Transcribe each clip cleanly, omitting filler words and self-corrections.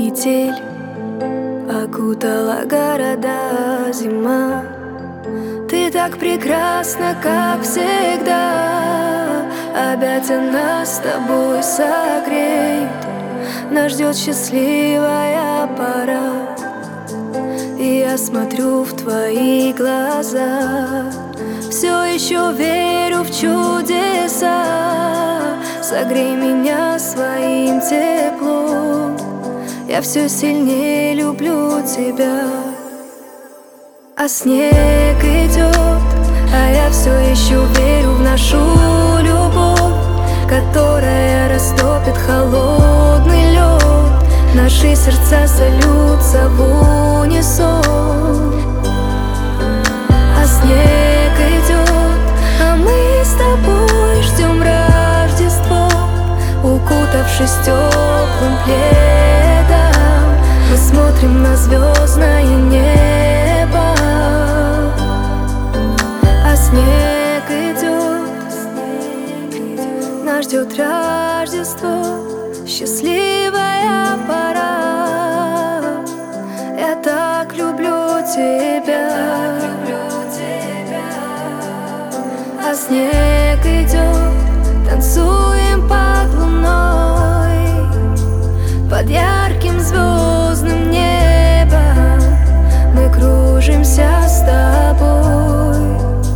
Метель окутала города зима. Ты так прекрасна, как всегда. Объятия нас с тобой согреют. Нас ждет счастливая пора. И я смотрю в твои глаза, все еще верю в чудеса. Согрей меня своим теплом, я все сильнее люблю тебя. А снег идет, а я все еще верю в нашу любовь, которая растопит холодный лед. Наши сердца сольются в унисон. А снег идет, а мы с тобой ждем Рождество, укутавшись теплым пледом. Мы смотрим на звездное небо. А снег идет, нас ждет Рождество, счастливая пора. Я так люблю тебя. А снег идет, танцуем под луной, под ярким звездным небом. Мы кружимся с тобой.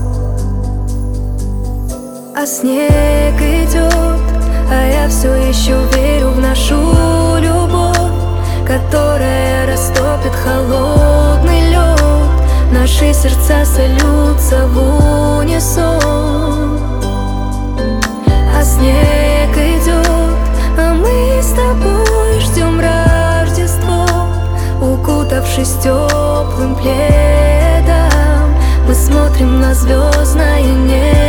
А снег идет, а я все еще верю в нашу любовь, которая растопит холодный лед. Наши сердца сольются в унисон. А снег идет, а мы с тобой ждем Рождество, укутавшись теплым пледом. Мы смотрим на звездное небо.